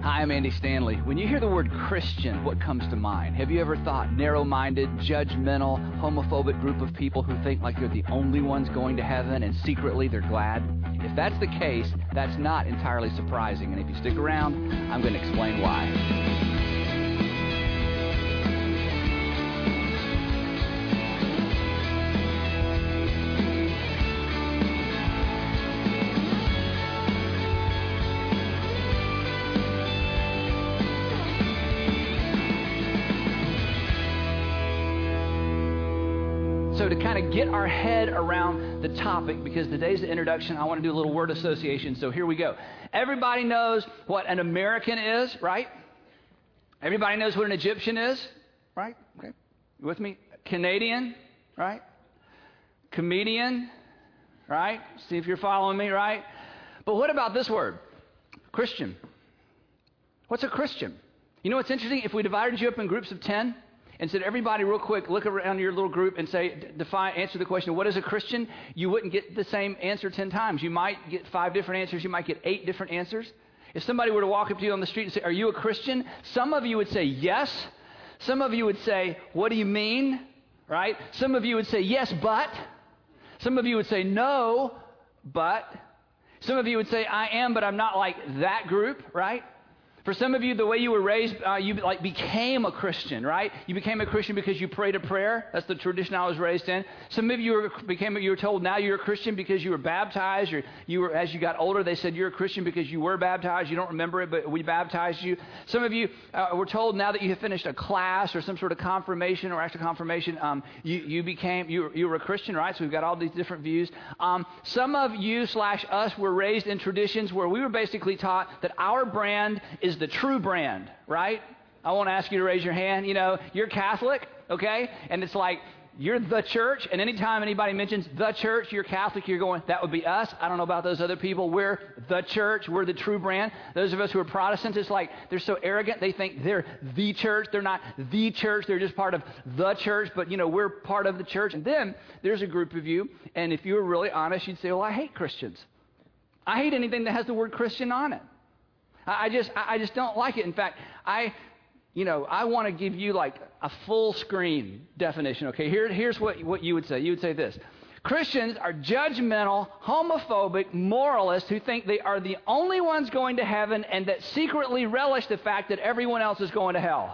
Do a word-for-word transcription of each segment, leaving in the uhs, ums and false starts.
Hi, I'm Andy Stanley. When you hear the word Christian, what comes to mind? Have you ever thought narrow-minded, judgmental, homophobic group of people who think like they're the only ones going to heaven and secretly they're glad? If that's the case, that's not entirely surprising. And if you stick around, I'm going to explain why. So to kind of get our head around the topic, because today's the introduction, I want to do a little word association. So here we go. Everybody knows what an American is, right? Everybody knows what an Egyptian is, right? Okay. You with me? Canadian, right? Comedian, right? See if you're following me, right? But what about this word? Christian. What's a Christian? You know what's interesting? If we divided you up in groups of ten, and said, everybody real quick, look around your little group and say, define, answer the question, what is a Christian? You wouldn't get the same answer ten times. You might get five different answers. You might get eight different answers. If somebody were to walk up to you on the street and say, are you a Christian? Some of you would say yes. Some of you would say, what do you mean? Right? Some of you would say, yes, but. Some of you would say, no, but. Some of you would say, I am, but I'm not like that group, right? For some of you, the way you were raised, uh, you like became a Christian, right? You became a Christian because you prayed a prayer. That's the tradition I was raised in. Some of you were, became, you were told now you're a Christian because you were baptized, or you were, as you got older, they said you're a Christian because you were baptized. You don't remember it, but we baptized you. Some of you uh, were told now that you have finished a class or some sort of confirmation or extra confirmation, um, you, you became, you, you were a Christian, right? So we've got all these different views. Um, some of you slash us were raised in traditions where we were basically taught that our brand is the true brand, right? I won't ask you to raise your hand. You know, you're Catholic, okay? And it's like, you're the church, and anytime anybody mentions the church, you're Catholic, you're going, that would be us. I don't know about those other people. We're the church. We're the true brand. Those of us who are Protestants, it's like they're so arrogant. They think they're the church. They're not the church. They're just part of the church, but, you know, we're part of the church. And then there's a group of you, and if you were really honest, you'd say, well, I hate Christians. I hate anything that has the word Christian on it. I just, I just don't like it. In fact, I, you know, I want to give you like a full screen definition. Okay, here, here's what, what you would say. You would say this: Christians are judgmental, homophobic moralists who think they are the only ones going to heaven and that secretly relish the fact that everyone else is going to hell.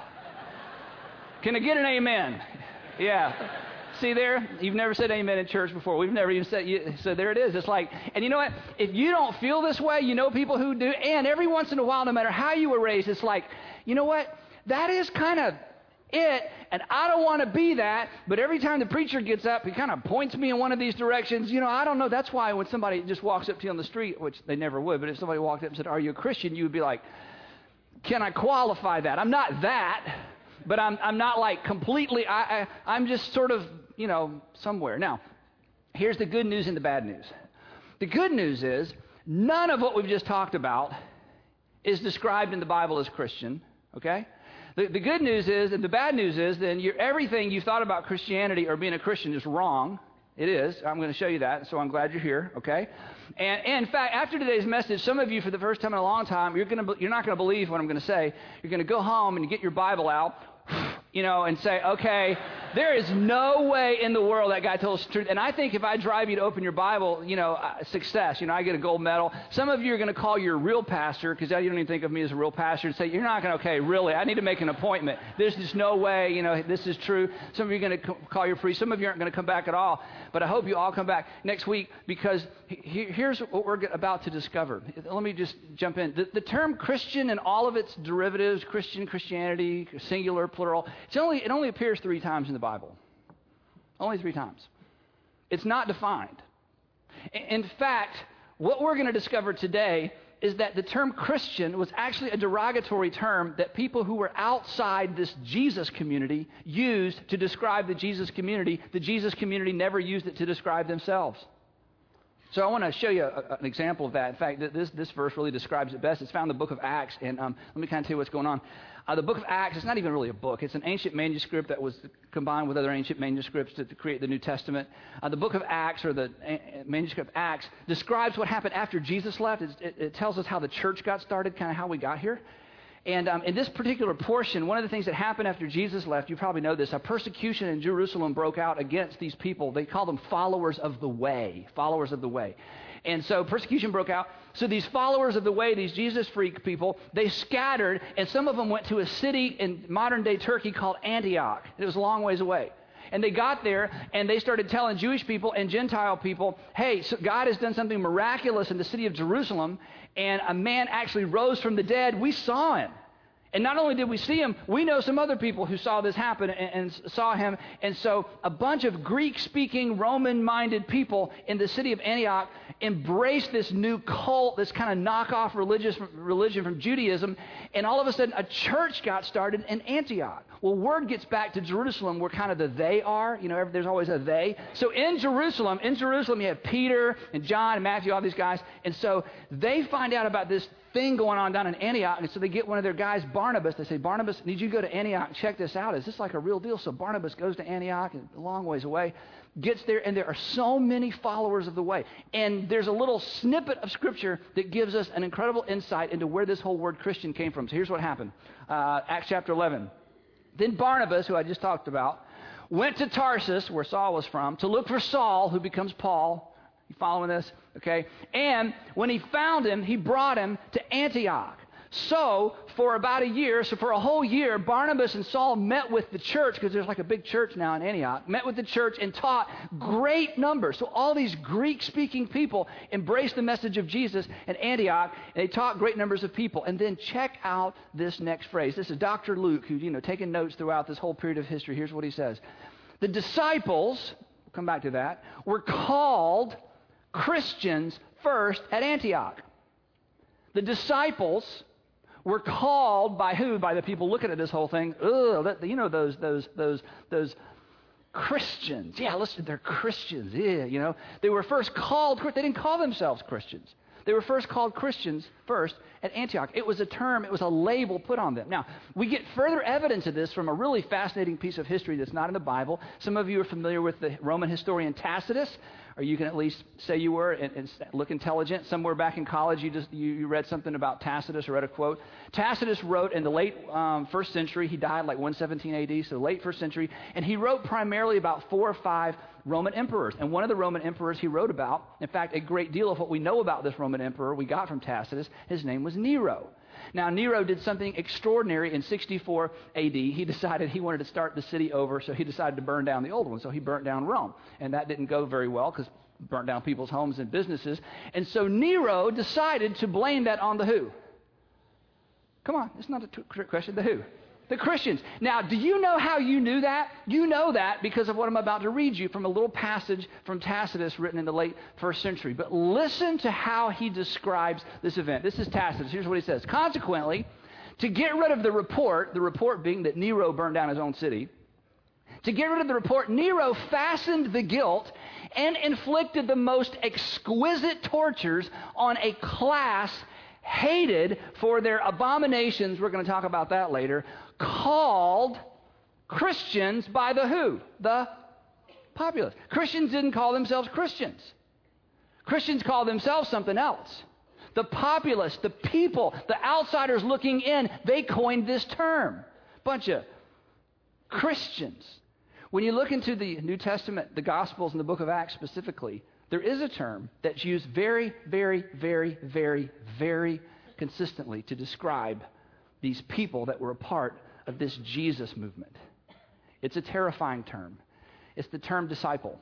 Can I get an amen? Yeah. See there? You've never said amen in church before. We've never even said, so there it is. It's like, and you know what? If you don't feel this way, you know people who do, and every once in a while, no matter how you were raised, it's like, you know what? That is kind of it, and I don't want to be that, but every time the preacher gets up, he kind of points me in one of these directions. You know, I don't know. That's why when somebody just walks up to you on the street, which they never would, but if somebody walked up and said, are you a Christian? You would be like, can I qualify that? I'm not that, but I'm I'm not like completely, I, I I'm just sort of, you know, somewhere. Now, here's the good news and the bad news. The good news is none of what we've just talked about is described in the Bible as Christian, okay? The, the good news is, and the bad news is, then you're, everything you thought about Christianity or being a Christian is wrong. It is. I'm going to show you that, so I'm glad you're here, okay? And, and in fact, after today's message, some of you, for the first time in a long time, you're, going to, you're not going to believe what I'm going to say. You're going to go home and you get your Bible out, you know, and say, okay, there is no way in the world that guy told us the truth. And I think if I drive you to open your Bible, you know, uh, success, you know, I get a gold medal. Some of you are going to call your real pastor, because you don't even think of me as a real pastor, and say, you're not going to, okay, really, I need to make an appointment. There's just no way, you know, this is true. Some of you are going to call your priest. Some of you aren't going to come back at all. But I hope you all come back next week, because he, here's what we're about to discover. Let me just jump in. The, the term Christian and all of its derivatives, Christian, Christianity, singular, plural, it's only, it only appears three times in the Bible. Only three times. It's not defined. In fact, what we're going to discover today is that the term Christian was actually a derogatory term that people who were outside this Jesus community used to describe the Jesus community. The Jesus community never used it to describe themselves. So I want to show you a, an example of that. In fact, this, this verse really describes it best. It's found in the book of Acts, and um, let me kind of tell you what's going on. Uh, the book of Acts, it's not even really a book. It's an ancient manuscript that was combined with other ancient manuscripts to, to create the New Testament. Uh, the book of Acts, or the a- manuscript Acts, describes what happened after Jesus left. It, it, it tells us how the church got started, kind of how we got here. And um, in this particular portion, one of the things that happened after Jesus left, you probably know this, a persecution in Jerusalem broke out against these people. They called them followers of the way, followers of the way. And so persecution broke out. So these followers of the way, these Jesus freak people, they scattered, and some of them went to a city in modern-day Turkey called Antioch. It was a long ways away. And they got there, and they started telling Jewish people and Gentile people, hey, so God has done something miraculous in the city of Jerusalem, and a man actually rose from the dead. We saw him. And not only did we see him, we know some other people who saw this happen and, and saw him. And so a bunch of Greek-speaking, Roman-minded people in the city of Antioch embraced this new cult, this kind of knockoff religious religion from Judaism. And all of a sudden, a church got started in Antioch. Well, word gets back to Jerusalem where kind of the they are. You know, there's always a they. So in Jerusalem, in Jerusalem, you have Peter and John and Matthew, all these guys. And so they find out about this thing going on down in Antioch. And so they get one of their guys, Barnabas. They say, Barnabas, need you to go to Antioch and check this out. Is this like a real deal? So Barnabas goes to Antioch, a long ways away, gets there, and there are so many followers of the way. And there's a little snippet of Scripture that gives us an incredible insight into where this whole word Christian came from. So here's what happened. Uh, Acts chapter eleven. Then Barnabas, who I just talked about, went to Tarsus, where Saul was from, to look for Saul, who becomes Paul. You following this? Okay. And when he found him, he brought him to Antioch. So for about a year, so for a whole year, Barnabas and Saul met with the church, because there's like a big church now in Antioch, met with the church and taught great numbers. So all these Greek-speaking people embraced the message of Jesus in Antioch, and they taught great numbers of people. And then check out this next phrase. This is Doctor Luke, who's, you know, taking notes throughout this whole period of history. Here's what he says. The disciples, we'll come back to that, were called Christians first at Antioch. The disciples were called by who? By the people looking at this whole thing. Ugh, that, you know those those those those Christians. Yeah, listen, they're Christians. Yeah, you know, they were first called. They didn't call themselves Christians. They were first called Christians first at Antioch. It was a term, it was a label put on them. Now, we get further evidence of this from a really fascinating piece of history that's not in the Bible. Some of you are familiar with the Roman historian Tacitus, or you can at least say you were and, and look intelligent. Somewhere back in college, you just you, you read something about Tacitus or read a quote. Tacitus wrote in the late um, first century. He died like one seventeen A D, so late first century. And he wrote primarily about four or five Roman emperors. And one of the Roman emperors he wrote about, in fact, a great deal of what we know about this Roman emperor we got from Tacitus, his name was Nero. Now, Nero did something extraordinary in sixty-four A D. He decided he wanted to start the city over, so he decided to burn down the old one. So he burnt down Rome. And that didn't go very well because burnt down people's homes and businesses. And so Nero decided to blame that on the who? Come on, it's not a trick question. The who? The Christians. Now, do you know how you knew that? You know that because of what I'm about to read you from a little passage from Tacitus written in the late first century. But listen to how he describes this event. This is Tacitus. Here's what he says. Consequently, to get rid of the report, the report being that Nero burned down his own city, to get rid of the report, Nero fastened the guilt and inflicted the most exquisite tortures on a class hated for their abominations, we're going to talk about that later, called Christians by the who? The populace. Christians didn't call themselves Christians. Christians called themselves something else. The populace, the people, the outsiders looking in, they coined this term. Bunch of Christians. When you look into the New Testament, the Gospels and the book of Acts specifically, there is a term that's used very, very, very, very, very consistently to describe these people that were a part of this Jesus movement. It's a terrifying term. It's the term disciple.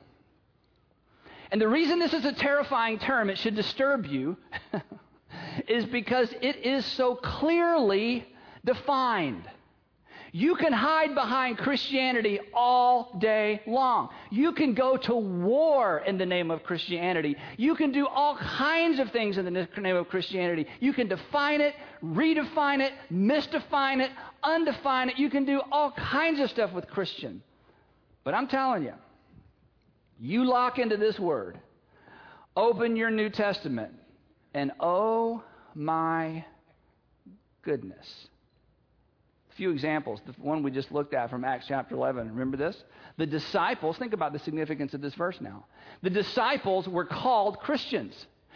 And the reason this is a terrifying term, it should disturb you, is because it is so clearly defined. You can hide behind Christianity all day long. You can go to war in the name of Christianity. You can do all kinds of things in the name of Christianity. You can define it, redefine it, misdefine it, undefine it. You can do all kinds of stuff with Christian. But I'm telling you, you lock into this word, open your New Testament, and oh my goodness. Few examples. The one we just looked at from Acts chapter eleven. Remember this? The disciples, think about the significance of this verse now. The disciples were called Christians.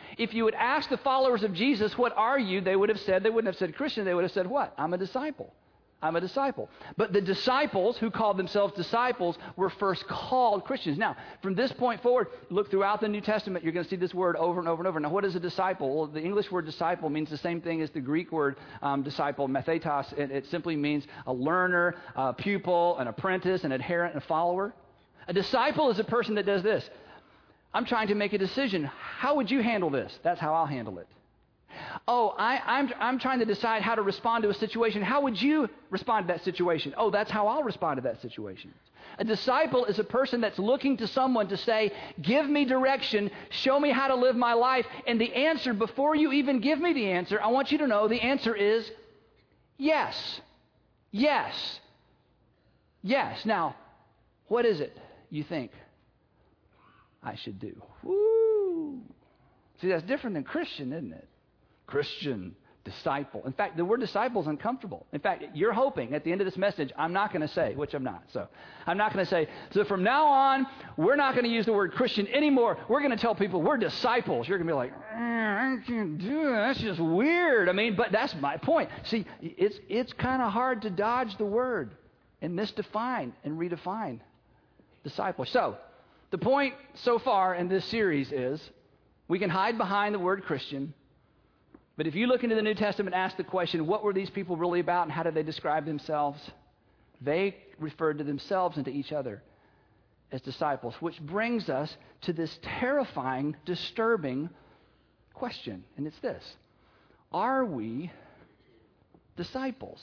If you would ask the followers of Jesus, what are you? They would have said, they wouldn't have said Christian, they would have said what? I'm a disciple. I'm a disciple. But the disciples who called themselves disciples were first called Christians. Now, from this point forward, look throughout the New Testament, you're going to see this word over and over and over. Now, what is a disciple? Well, the English word disciple means the same thing as the Greek word um, disciple, methetos. It, it simply means a learner, a pupil, an apprentice, an adherent, and a follower. A disciple is a person that does this. I'm trying to make a decision. How would you handle this? That's how I'll handle it. Oh, I, I'm, I'm trying to decide how to respond to a situation. How would you respond to that situation? Oh, that's how I'll respond to that situation. A disciple is a person that's looking to someone to say, give me direction, show me how to live my life. And the answer, before you even give me the answer, I want you to know the answer is yes. Yes. Yes. Now, what is it you think I should do? Woo! See, that's different than Christian, isn't it? Christian, disciple. In fact, the word disciple is uncomfortable. In fact, you're hoping at the end of this message, I'm not going to say, which I'm not. So I'm not going to say, so from now on, we're not going to use the word Christian anymore. We're going to tell people we're disciples. You're going to be like, I can't do it. That's just weird. I mean, but that's my point. See, it's, it's kind of hard to dodge the word and misdefine and redefine disciple. So the point so far in this series is we can hide behind the word Christian. But if you look into the New Testament and ask the question, what were these people really about and how did they describe themselves? They referred to themselves and to each other as disciples, which brings us to this terrifying, disturbing question. And it's this: are we disciples?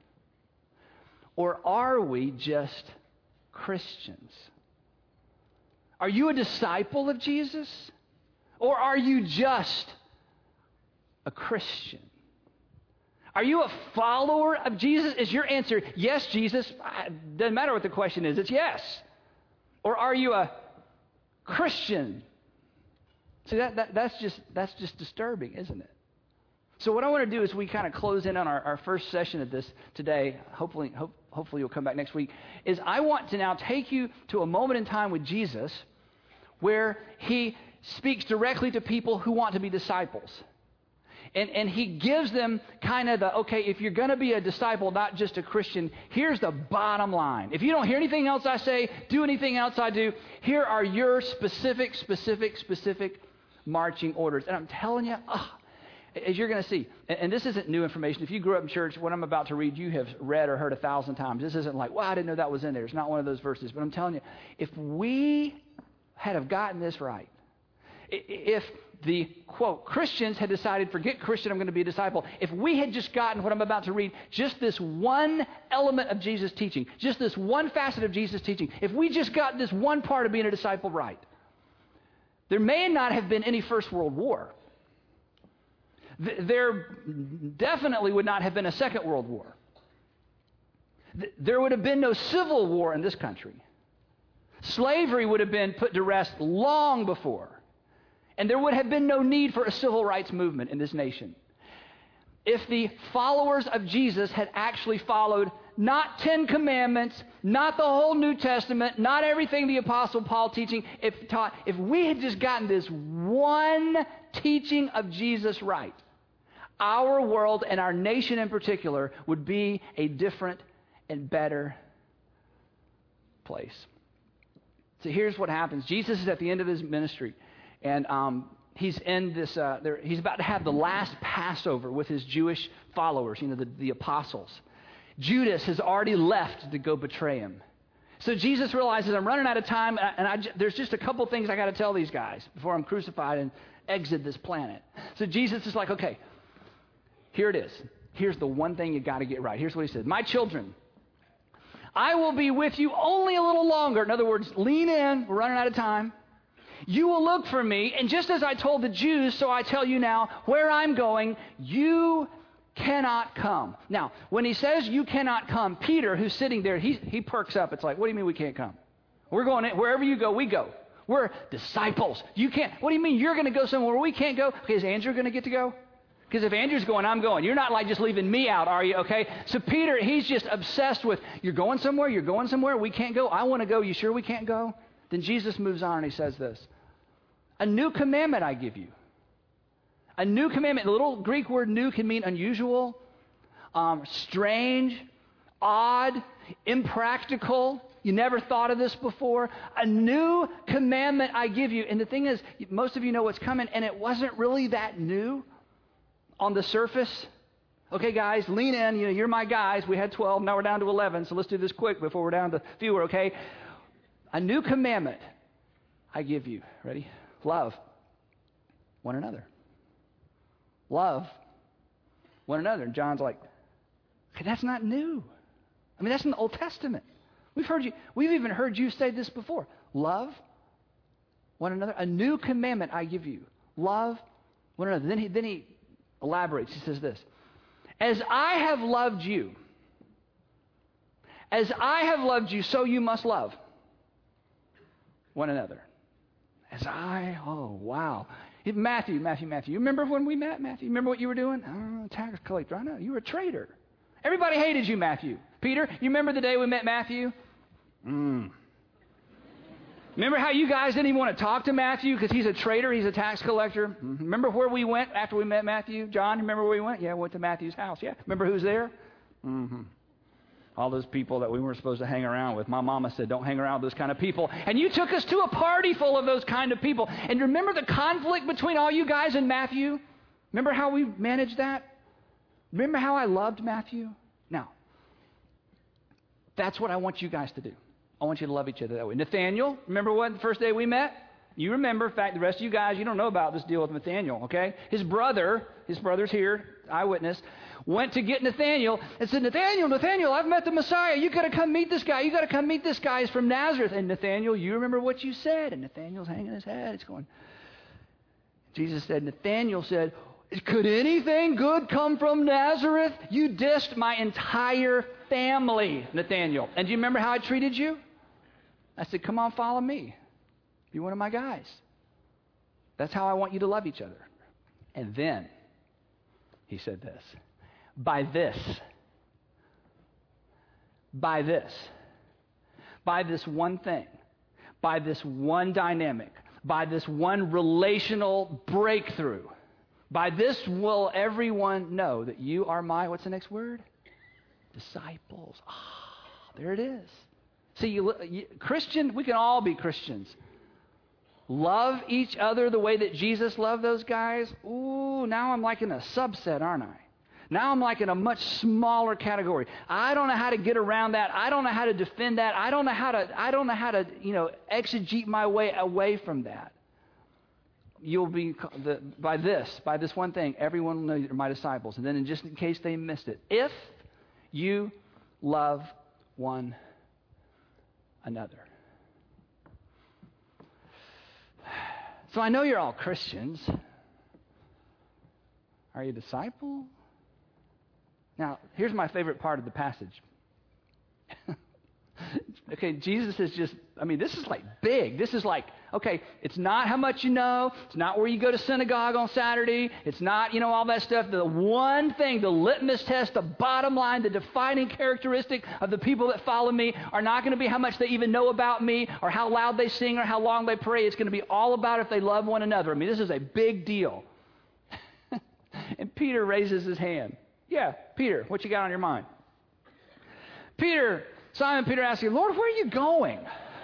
Or are we just Christians? Are you a disciple of Jesus? Or are you just a Christian? Are you a follower of Jesus? Is your answer yes, Jesus? It doesn't matter what the question is, it's yes. Or are you a Christian? See, that, that that's just that's just disturbing, isn't it? So what I want to do is we kind of close in on our, our first session of this today. Hopefully, hope, hopefully you'll come back next week. Is I want to now take you to a moment in time with Jesus where he speaks directly to people who want to be disciples. And, and he gives them kind of the, okay, if you're going to be a disciple, not just a Christian, here's the bottom line. If you don't hear anything else I say, do anything else I do, here are your specific, specific, specific marching orders. And I'm telling you, oh, as you're going to see, and, and this isn't new information. If you grew up in church, what I'm about to read, you have read or heard a thousand times. This isn't like, well, I didn't know that was in there. It's not one of those verses. But I'm telling you, if we had have gotten this right, if the, quote, Christians had decided, forget Christian, I'm going to be a disciple. If we had just gotten what I'm about to read, just this one element of Jesus' teaching, just this one facet of Jesus' teaching, if we just got this one part of being a disciple right, there may not have been any First World War. There definitely would not have been a Second World War. There would have been no civil war in this country. Slavery would have been put to rest long before. And there would have been no need for a civil rights movement in this nation. If the followers of Jesus had actually followed not Ten Commandments, not the whole New Testament, not everything the Apostle Paul teaching, if taught, if we had just gotten this one teaching of Jesus right, our world and our nation in particular would be a different and better place. So here's what happens. Jesus is at the end of his ministry. And um, he's in this, uh, there, he's about to have the last Passover with his Jewish followers, you know, the, the apostles. Judas has already left to go betray him. So Jesus realizes, I'm running out of time, and I, and I, there's just a couple things I got to tell these guys before I'm crucified and exit this planet. So Jesus is like, okay, here it is. Here's the one thing you got to get right. Here's what he says. My children, I will be with you only a little longer. In other words, lean in. We're running out of time. You will look for me, and just as I told the Jews, so I tell you now, where I'm going, you cannot come. Now, when he says you cannot come, Peter, who's sitting there, he, he perks up. It's like, what do you mean we can't come? We're going, wherever you go, we go. We're disciples. You can't, what do you mean you're going to go somewhere where we can't go? Okay, is Andrew going to get to go? Because if Andrew's going, I'm going. You're not like just leaving me out, are you? Okay? So Peter, he's just obsessed with, you're going somewhere, you're going somewhere, we can't go. I want to go. You sure we can't go? Then Jesus moves on and he says this. A new commandment I give you. A new commandment. The little Greek word new can mean unusual, um, strange, odd, impractical. You never thought of this before. A new commandment I give you. And the thing is, most of you know what's coming, and it wasn't really that new on the surface. Okay, guys, lean in. You know, you're my guys. We had twelve, now we're down to eleven, so let's do this quick before we're down to fewer, okay? A new commandment I give you. Ready? Love one another. Love one another. And John's like, okay, that's not new. I mean, that's in the Old Testament. We've heard you, we've even heard you say this before. Love one another. A new commandment I give you. Love one another. Then he, then he elaborates. He says this. As I have loved you, as I have loved you, so you must love one another. As I, oh, wow. Matthew, Matthew, Matthew. You remember when we met, Matthew? You remember what you were doing? Oh, tax collector. I know. You were a traitor. Everybody hated you, Matthew. Peter, you remember the day we met Matthew? Mm. Remember how you guys didn't even want to talk to Matthew because he's a traitor, he's a tax collector? Mm-hmm. Remember where we went after we met Matthew? John, remember where we went? Yeah, we went to Matthew's house. Yeah. Remember who's there? Mm-hmm. All those people that we weren't supposed to hang around with. My mama said, don't hang around with those kind of people. And you took us to a party full of those kind of people. And remember the conflict between all you guys and Matthew? Remember how we managed that? Remember how I loved Matthew? Now, that's what I want you guys to do. I want you to love each other that way. Nathaniel, remember what the first day we met? You remember. In fact, the rest of you guys, you don't know about this deal with Nathaniel, okay? His brother, his brother's here, eyewitness, went to get Nathaniel and said, Nathaniel, Nathaniel, I've met the Messiah. You got to come meet this guy. You got to come meet this guy. He's from Nazareth. And Nathaniel, you remember what you said. And Nathaniel's hanging his head. He's going, Jesus said, Nathaniel said, could anything good come from Nazareth? You dissed my entire family, Nathaniel. And do you remember how I treated you? I said, come on, follow me. Be one of my guys. That's how I want you to love each other. And then he said this. By this, by this, by this one thing, by this one dynamic, by this one relational breakthrough, by this will everyone know that you are my, what's the next word? Disciples. Ah, oh, there it is. See, you, you, Christian, we can all be Christians. Love each other the way that Jesus loved those guys. Ooh, now I'm like in a subset, aren't I? Now I'm like in a much smaller category. I don't know how to get around that. I don't know how to defend that. I don't know how to, I don't know how to, you know, exegete my way away from that. You'll be, the, by this, by this one thing, everyone will know you're my disciples. And then in just in case they missed it, if you love one another. So I know you're all Christians. Are you a disciple? Now, here's my favorite part of the passage. Okay, Jesus is just, I mean, this is like big. This is like, okay, it's not how much you know. It's not where you go to synagogue on Saturday. It's not, you know, all that stuff. The one thing, the litmus test, the bottom line, the defining characteristic of the people that follow me are not going to be how much they even know about me or how loud they sing or how long they pray. It's going to be all about if they love one another. I mean, this is a big deal. And Peter raises his hand. Yeah, Peter, what you got on your mind? Peter, Simon Peter asks him, Lord, where are you going?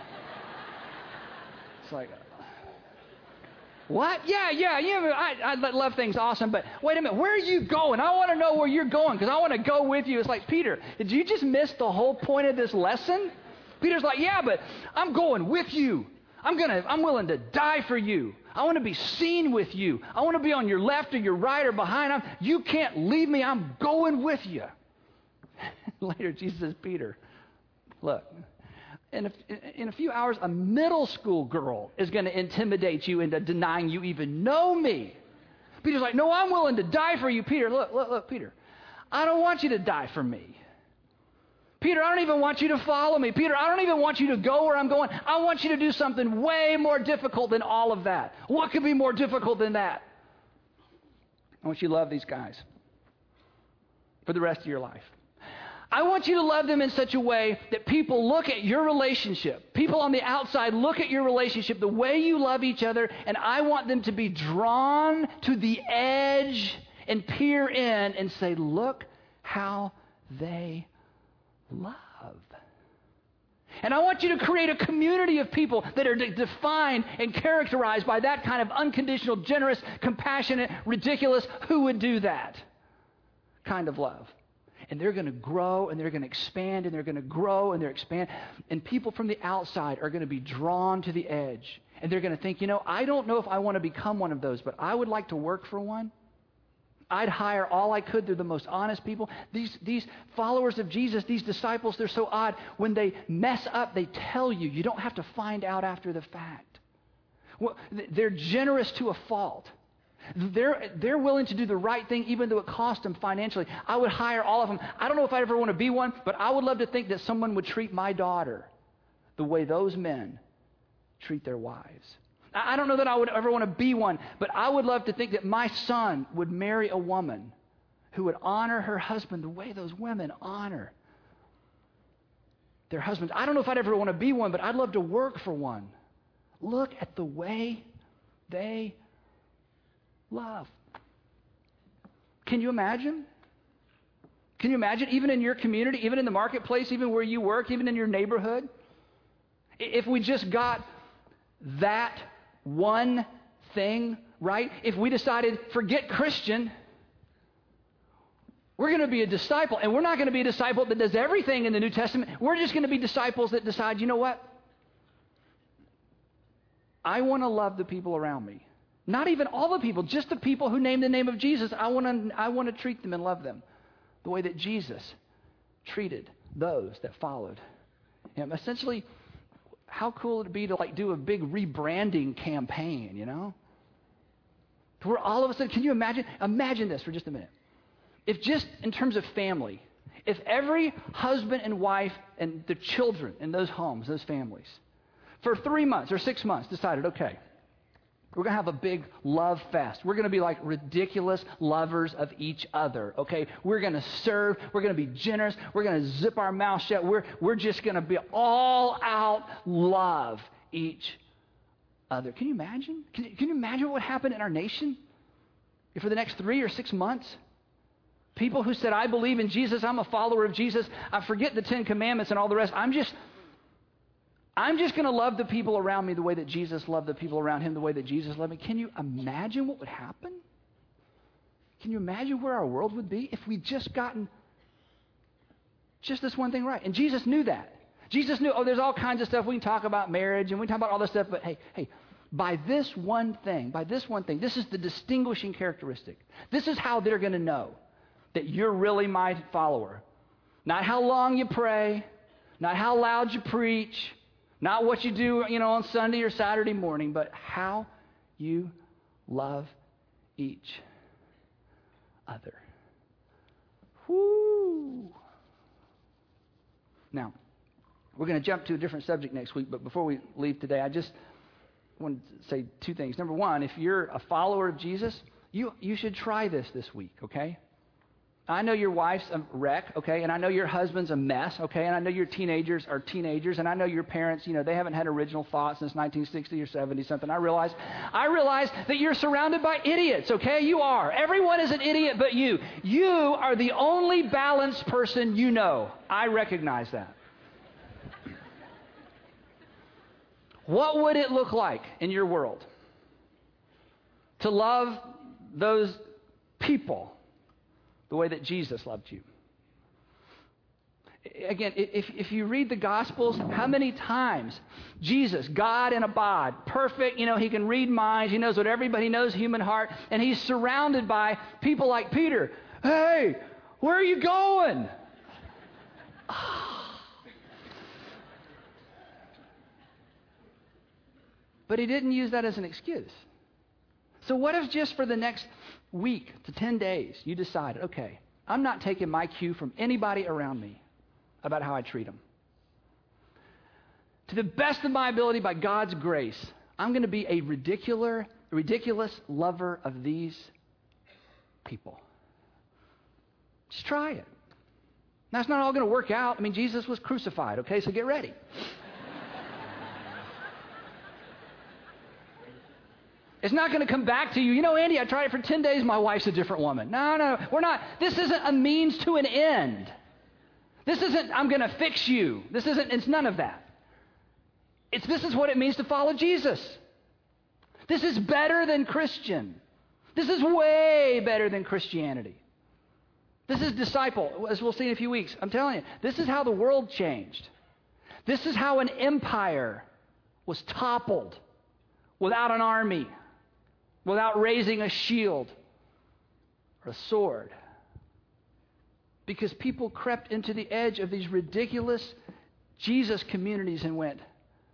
It's like, what? Yeah, yeah, yeah. I, I love things awesome, but wait a minute. Where are you going? I want to know where you're going because I want to go with you. It's like, Peter, did you just miss the whole point of this lesson? Peter's like, yeah, but I'm going with you. I'm gonna. I'm willing to die for you. I want to be seen with you. I want to be on your left or your right or behind. I'm, you can't leave me. I'm going with you. Later, Jesus says, Peter, look, in a, in a few hours, a middle school girl is going to intimidate you into denying you even know me. Peter's like, no, I'm willing to die for you. Peter, look, look, look, Peter, I don't want you to die for me. Peter, I don't even want you to follow me. Peter, I don't even want you to go where I'm going. I want you to do something way more difficult than all of that. What could be more difficult than that? I want you to love these guys for the rest of your life. I want you to love them in such a way that people look at your relationship. People on the outside look at your relationship, the way you love each other, and I want them to be drawn to the edge and peer in and say, look how they love. And I want you to create a community of people that are de- defined and characterized by that kind of unconditional, generous, compassionate, ridiculous, who would do that kind of love. And they're going to grow, and they're going to expand, and they're going to grow, and they're expand. And people from the outside are going to be drawn to the edge. And they're going to think, you know, I don't know if I want to become one of those, but I would like to work for one. I'd hire all I could. They're the most honest people. These, these followers of Jesus, these disciples, they're so odd. When they mess up, they tell you. You don't have to find out after the fact. Well, they're generous to a fault. They're, they're willing to do the right thing even though it costs them financially. I would hire all of them. I don't know if I ever want to be one, but I would love to think that someone would treat my daughter the way those men treat their wives. I don't know that I would ever want to be one, but I would love to think that my son would marry a woman who would honor her husband the way those women honor their husbands. I don't know if I'd ever want to be one, but I'd love to work for one. Look at the way they love. Can you imagine? Can you imagine, even in your community, even in the marketplace, even where you work, even in your neighborhood, if we just got that one thing right? If we decided, forget Christian, we're going to be a disciple, and we're not going to be a disciple that does everything in the New Testament. We're just going to be disciples that decide, you know what? I want to love the people around me. Not even all the people, just the people who name the name of Jesus. I want to I want to treat them and love them the way that Jesus treated those that followed him. Essentially, how cool would it be to like do a big rebranding campaign, you know? Where all of a sudden, can you imagine? Imagine this for just a minute. If just in terms of family, if every husband and wife and the children in those homes, those families, for three months or six months decided, okay, we're going to have a big love fest. We're going to be like ridiculous lovers of each other, okay? We're going to serve. We're going to be generous. We're going to zip our mouth shut. We're, we're just going to be all out love each other. Can you imagine? Can, can you imagine what would happen in our nation if for the next three or six months, people who said, I believe in Jesus, I'm a follower of Jesus, I forget the Ten Commandments and all the rest, I'm just... I'm just going to love the people around me the way that Jesus loved the people around him, the way that Jesus loved me. Can you imagine what would happen? Can you imagine where our world would be if we'd just gotten just this one thing right? And Jesus knew that. Jesus knew, oh, there's all kinds of stuff. We can talk about marriage and we can talk about all this stuff, but hey, hey, by this one thing, by this one thing, this is the distinguishing characteristic. This is how they're going to know that you're really my follower. Not how long you pray, not how loud you preach, not what you do, you know, on Sunday or Saturday morning, but how you love each other. Whoo! Now, we're going to jump to a different subject next week, but before we leave today, I just want to say two things. Number one, if you're a follower of Jesus, you, you should try this this week, okay? I know your wife's a wreck, okay, and I know your husband's a mess, okay, and I know your teenagers are teenagers, and I know your parents, you know, they haven't had original thought since nineteen sixty or seventy something. I realize, I realize that you're surrounded by idiots, okay? You are. Everyone is an idiot but you. You are the only balanced person you know. I recognize that. What would it look like in your world to love those people the way that Jesus loved you? Again, if, if you read the Gospels, how many times Jesus, God in a bod, perfect, you know, he can read minds, he knows what everybody knows, human heart, and he's surrounded by people like Peter. Hey, where are you going? But he didn't use that as an excuse. So what if just for the next week to ten days, you decided, okay, I'm not taking my cue from anybody around me about how I treat them. To the best of my ability, by God's grace, I'm going to be a ridiculous, ridiculous lover of these people. Just try it. Now, it's not all going to work out. I mean, Jesus was crucified, okay? So get ready. It's not going to come back to you. You know, Andy, I tried it for ten days. My wife's a different woman. No, no, we're not. This isn't a means to an end. This isn't, I'm going to fix you. This isn't, it's none of that. It's, this is what it means to follow Jesus. This is better than Christian. This is way better than Christianity. This is disciple, as we'll see in a few weeks. I'm telling you, this is how the world changed. This is how an empire was toppled without an army, without raising a shield or a sword. Because people crept into the edge of these ridiculous Jesus communities and went,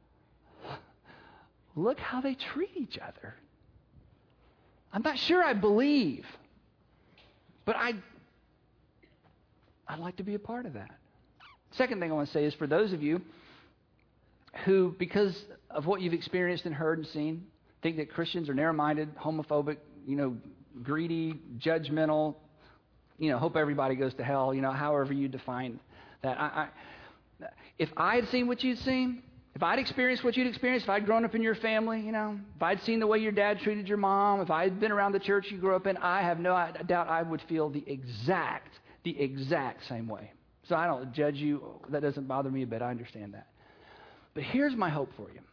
look how they treat each other. I'm not sure I believe, but I, I'd like to be a part of that. Second thing I want to say is for those of you who, because of what you've experienced and heard and seen, think that Christians are narrow-minded, homophobic, you know, greedy, judgmental, you know, hope everybody goes to hell, you know, however you define that. I, I, if I had seen what you'd seen, if I'd experienced what you'd experienced, if I'd grown up in your family, you know, if I'd seen the way your dad treated your mom, if I'd been around the church you grew up in, I have no doubt I would feel the exact, the exact same way. So I don't judge you. That doesn't bother me a bit. I understand that. But here's my hope for you.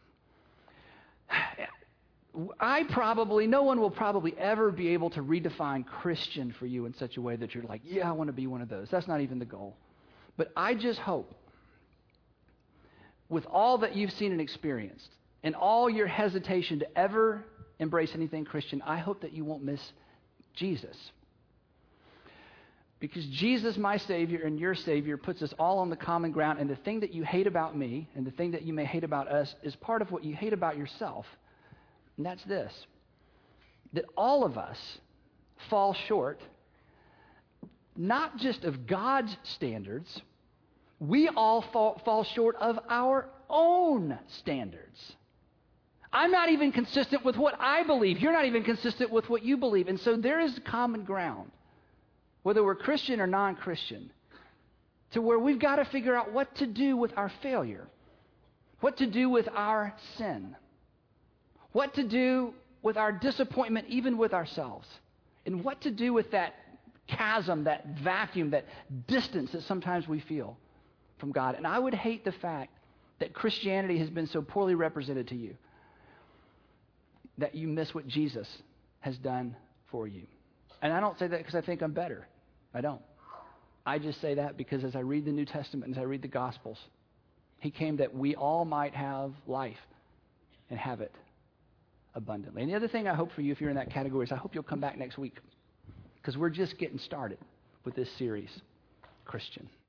I probably, no one will probably ever be able to redefine Christian for you in such a way that you're like, yeah, I want to be one of those. That's not even the goal. But I just hope, with all that you've seen and experienced, and all your hesitation to ever embrace anything Christian, I hope that you won't miss Jesus. Because Jesus, my Savior, and your Savior, puts us all on the common ground, and the thing that you hate about me, and the thing that you may hate about us, is part of what you hate about yourself. And that's this, that all of us fall short, not just of God's standards, we all fall, fall short of our own standards. I'm not even consistent with what I believe. You're not even consistent with what you believe. And so there is common ground, whether we're Christian or non-Christian, to where we've got to figure out what to do with our failure, what to do with our sin, what to do with our disappointment, even with ourselves, and what to do with that chasm, that vacuum, that distance that sometimes we feel from God. And I would hate the fact that Christianity has been so poorly represented to you that you miss what Jesus has done for you. And I don't say that because I think I'm better. I don't. I just say that because as I read the New Testament, as I read the Gospels, He came that we all might have life and have it abundantly. And the other thing I hope for you, if you're in that category, is I hope you'll come back next week, because we're just getting started with this series, Christian.